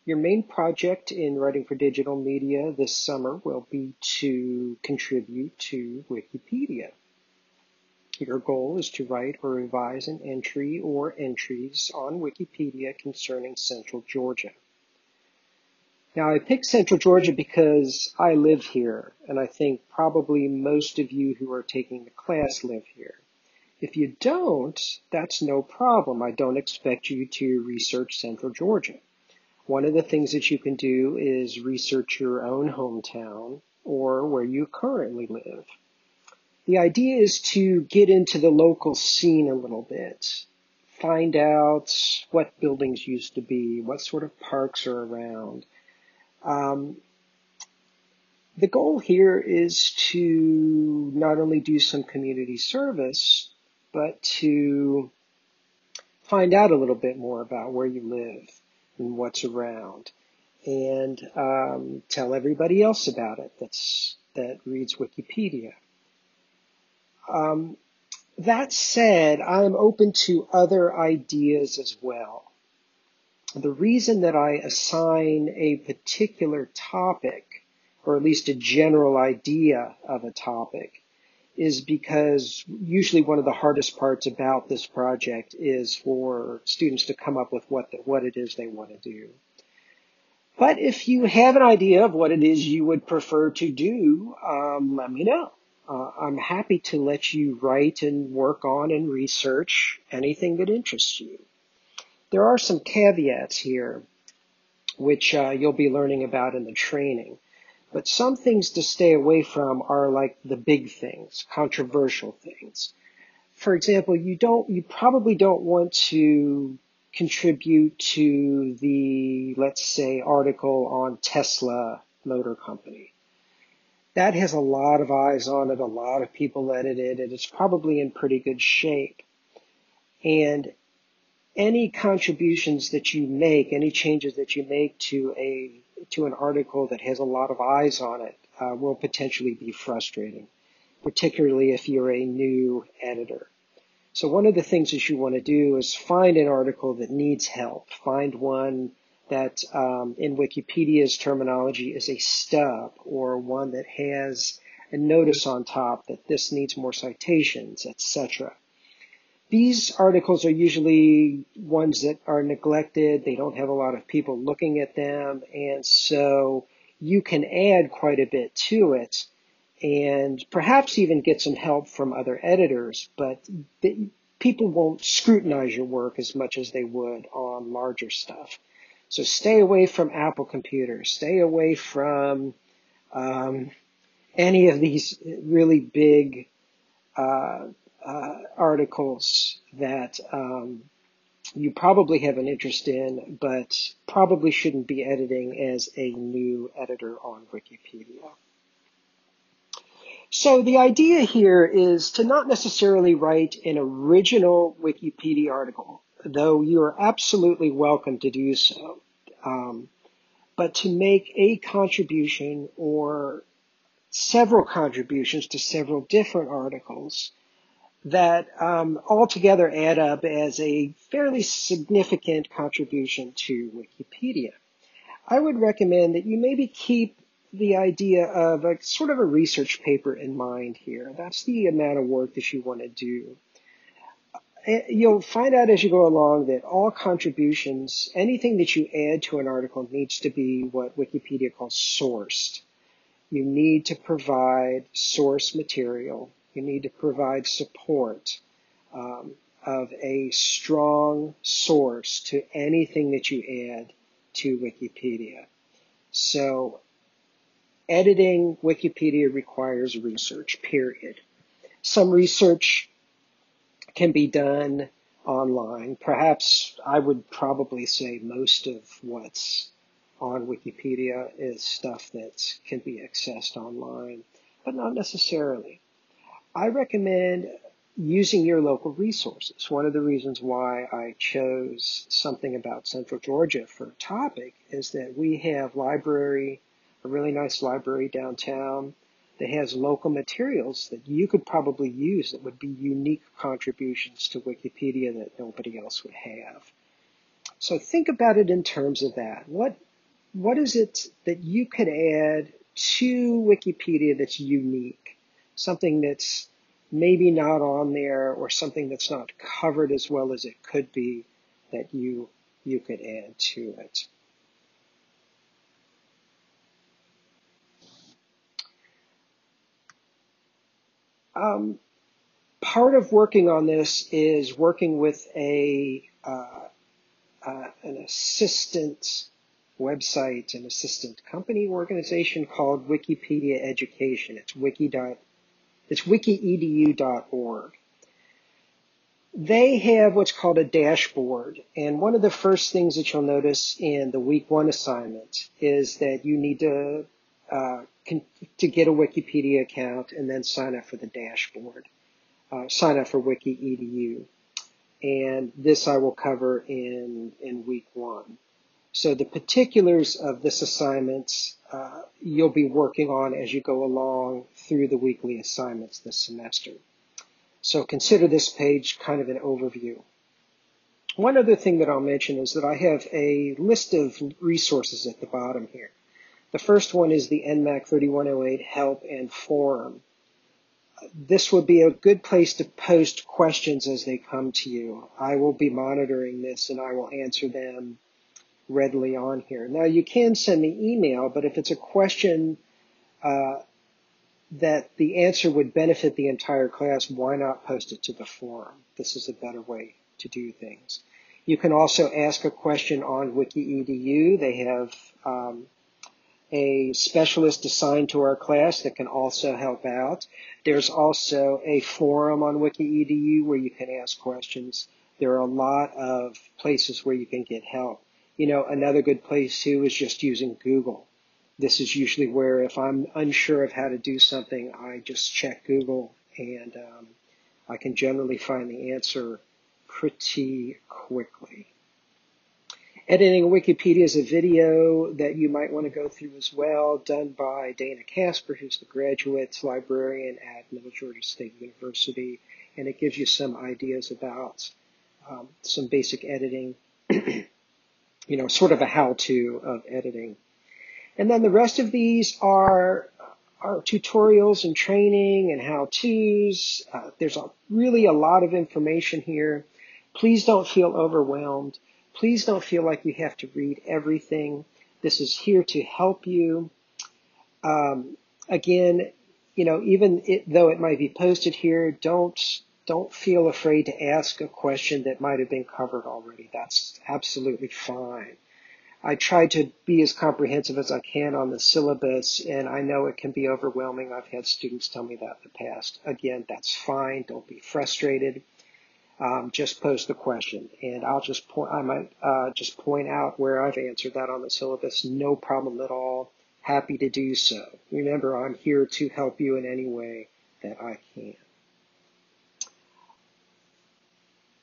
Your main project in Writing for Digital Media this summer will be to contribute to Wikipedia. Your goal is to write or revise an entry or entries on Wikipedia concerning Central Georgia. Now, I picked Central Georgia because I live here, and I think probably most of you who are taking the class live here. If you don't, that's no problem. I don't expect you to research Central Georgia. One of the things that you can do is research your own hometown or where you currently live. The idea is to get into the local scene a little bit, find out what buildings used to be, what sort of parks are around. The goal here is to not only do some community service, but to find out a little bit more about where you live and what's around, and tell everybody else about it that reads Wikipedia. That said, I'm open to other ideas as well. The reason that I assign a particular topic, or at least a general idea of a topic, is because usually one of the hardest parts about this project is for students to come up with what it is they want to do. But if you have an idea of what it is you would prefer to do, let me know. I'm happy to let you write and work on and research anything that interests you. There are some caveats here, which you'll be learning about in the training. But some things to stay away from are like the big things, controversial things. For example, you probably don't want to contribute to the, let's say, article on Tesla Motor Company. That has a lot of eyes on it, a lot of people edited it. It's probably in pretty good shape. And any contributions that you make, any changes that you make to an article that has a lot of eyes on it will potentially be frustrating, particularly if you're a new editor. So one of the things that you want to do is find an article that needs help. Find one that in Wikipedia's terminology is a stub, or one that has a notice on top that this needs more citations, etc. These articles are usually ones that are neglected. They don't have a lot of people looking at them. And so you can add quite a bit to it and perhaps even get some help from other editors. But people won't scrutinize your work as much as they would on larger stuff. So stay away from Apple computers. Stay away from any of these really big articles that you probably have an interest in, but probably shouldn't be editing as a new editor on Wikipedia. So the idea here is to not necessarily write an original Wikipedia article, though you are absolutely welcome to do so, but to make a contribution or several contributions to several different articles that altogether add up as a fairly significant contribution to Wikipedia. I would recommend that you maybe keep the idea of a sort of a research paper in mind here. That's the amount of work that you want to do. You'll find out as you go along that all contributions, anything that you add to an article needs to be what Wikipedia calls sourced. You need to provide source material. You need to provide support of a strong source to anything that you add to Wikipedia. So editing Wikipedia requires research, period. Some research can be done online. Perhaps I would probably say most of what's on Wikipedia is stuff that can be accessed online, but not necessarily. I recommend using your local resources. One of the reasons why I chose something about Central Georgia for a topic is that we have a really nice library downtown that has local materials that you could probably use that would be unique contributions to Wikipedia that nobody else would have. So think about it in terms of that. What what is it that you could add to Wikipedia that's unique? Something that's maybe not on there, or something that's not covered as well as it could be, that you could add to it. Part of working on this is working with an assistant website, an assistant company organization called Wikipedia Education. It's wikiedu.org. They have what's called a dashboard, and one of the first things that you'll notice in the week 1 assignment is that you need to get a Wikipedia account and then sign up for the dashboard. Sign up for WikiEDU. And this I will cover in week 1. So the particulars of this assignment you'll be working on as you go along through the weekly assignments this semester. So consider this page kind of an overview. One other thing that I'll mention is that I have a list of resources at the bottom here. The first one is the NMAC 3108 Help and Forum. This would be a good place to post questions as they come to you. I will be monitoring this and I will answer them readily on here. Now you can send me email, but if it's a question that the answer would benefit the entire class, why not post it to the forum? This is a better way to do things. You can also ask a question on WikiEDU. They have a specialist assigned to our class that can also help out. There's also a forum on WikiEDU where you can ask questions. There are a lot of places where you can get help. You know, another good place too is just using Google. This is usually where, if I'm unsure of how to do something, I just check Google, and I can generally find the answer pretty quickly. Editing Wikipedia is a video that you might want to go through as well, done by Dana Casper, who's the graduate librarian at Middle Georgia State University, and it gives you some ideas about some basic editing, you know, sort of a how-to of editing. And then the rest of these are tutorials and training and how-tos. There's really a lot of information here. Please don't feel overwhelmed. Please don't feel like you have to read everything. This is here to help you. Again, you know, even though it might be posted here, don't feel afraid to ask a question that might have been covered already. That's absolutely fine. I try to be as comprehensive as I can on the syllabus, and I know it can be overwhelming. I've had students tell me that in the past. Again, that's fine. Don't be frustrated. Just post the question, and I might just point out where I've answered that on the syllabus. No problem at all. Happy to do so. Remember, I'm here to help you in any way that I can.